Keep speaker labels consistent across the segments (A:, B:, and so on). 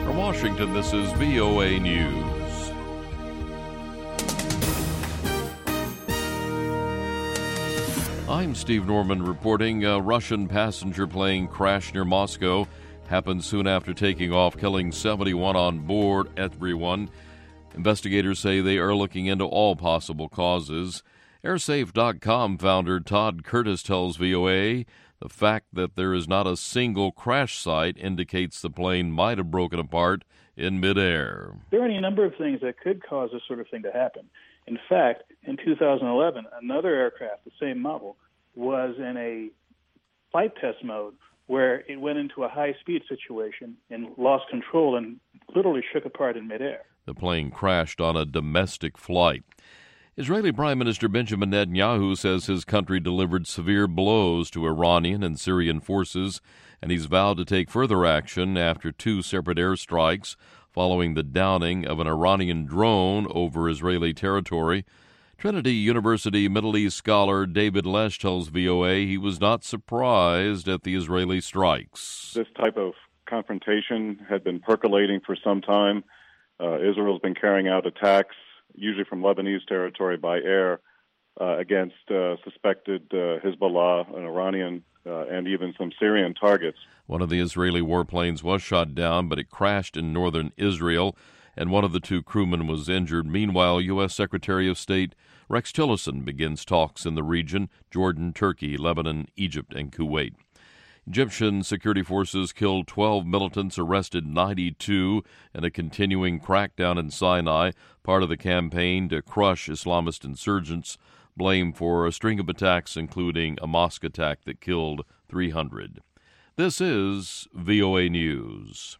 A: From Washington, this is VOA News. I'm Steve Norman reporting. A Russian passenger plane crashed near Moscow. Happened soon after taking off, killing 71 on board. Everyone. Investigators say they are looking into all possible causes. Airsafe.com founder Todd Curtis tells VOA the fact that there is not a single crash site indicates the plane might have broken apart in midair.
B: There are any number of things that could cause this sort of thing to happen. In fact, in 2011, another aircraft, the same model, was in a flight test mode where it went into a high-speed situation and lost control and literally shook apart in midair.
A: The plane crashed on a domestic flight. Israeli Prime Minister Benjamin Netanyahu says his country delivered severe blows to Iranian and Syrian forces, and he's vowed to take further action after two separate airstrikes following the downing of an Iranian drone over Israeli territory. Trinity University Middle East scholar David Lesh tells VOA he was not surprised at the Israeli strikes.
C: This type of confrontation had been percolating for some time. Israel's been carrying out attacks, usually from Lebanese territory by air, against suspected Hezbollah, an Iranian, and even some Syrian targets.
A: One of the Israeli warplanes was shot down, but it crashed in northern Israel, and one of the two crewmen was injured. Meanwhile, U.S. Secretary of State Rex Tillerson begins talks in the region: Jordan, Turkey, Lebanon, Egypt, and Kuwait. Egyptian security forces killed 12 militants, arrested 92 in a continuing crackdown in Sinai, part of the campaign to crush Islamist insurgents, blamed for a string of attacks, including a mosque attack that killed 300. This is VOA News.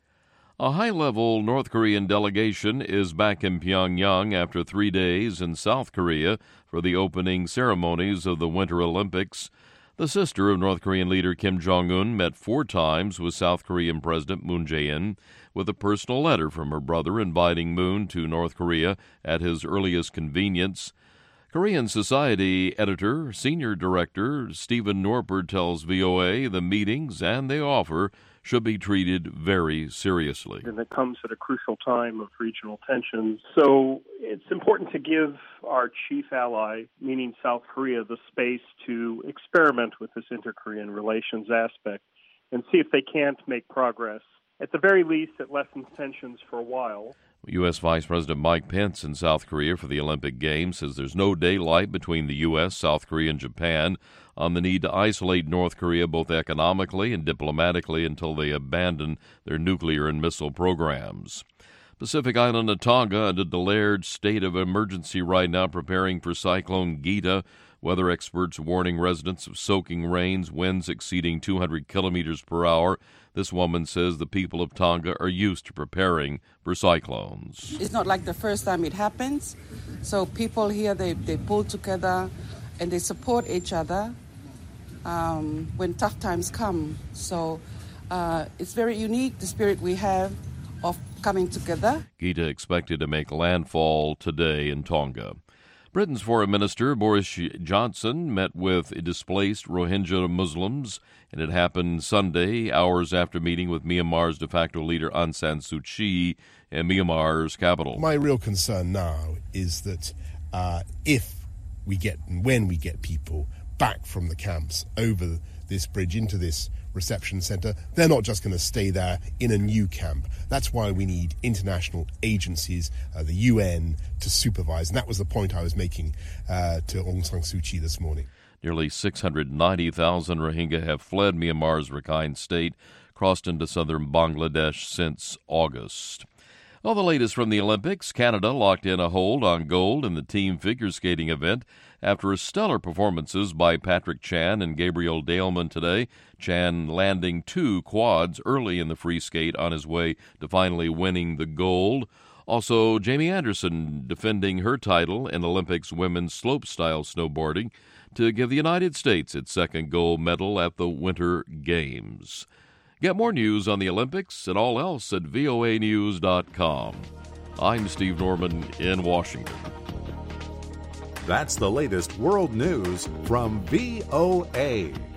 A: A high-level North Korean delegation is back in Pyongyang after 3 days in South Korea for the opening ceremonies of the Winter Olympics. The sister of North Korean leader Kim Jong-un met 4 times with South Korean President Moon Jae-in, with a personal letter from her brother inviting Moon to North Korea at his earliest convenience. Korean Society editor, senior director Stephen Norpert tells VOA the meetings and the offer should be treated very seriously.
D: And it comes at a crucial time of regional tensions. So it's important to give our chief ally, meaning South Korea, the space to experiment with this inter-Korean relations aspect and see if they can't make progress. At the very least, it lessens tensions for a while.
A: U.S. Vice President Mike Pence in South Korea for the Olympic Games says there's no daylight between the U.S., South Korea, and Japan on the need to isolate North Korea both economically and diplomatically until they abandon their nuclear and missile programs. Pacific Island of Tonga in a declared state of emergency right now, preparing for Cyclone Gita. Weather experts warning residents of soaking rains, winds exceeding 200 kilometers per hour. This woman says the people of Tonga are used to preparing for cyclones.
E: It's not like the first time it happens. So people here, they pull together and they support each other when tough times come. So it's very unique, the spirit we have of coming together.
A: Gita expected to make landfall today in Tonga. Britain's Foreign Minister Boris Johnson met with displaced Rohingya Muslims, and it happened Sunday, hours after meeting with Myanmar's de facto leader Aung San Suu Kyi in Myanmar's capital.
F: My real concern now is that when we get people back from the camps over this bridge into this reception center, they're not just going to stay there in a new camp. That's why we need international agencies, the UN, to supervise. And that was the point I was making to Aung San Suu Kyi this morning.
A: Nearly 690,000 Rohingya have fled Myanmar's Rakhine state, crossed into southern Bangladesh since August. Well, the latest from the Olympics, Canada locked in a hold on gold in the team figure skating event after stellar performances by Patrick Chan and Gabriel Daleman today. Chan landing 2 quads early in the free skate on his way to finally winning the gold. Also, Jamie Anderson defending her title in Olympics women's slopestyle snowboarding to give the United States its second gold medal at the Winter Games. Get more news on the Olympics and all else at voanews.com. I'm Steve Norman in Washington.
G: That's the latest world news from VOA.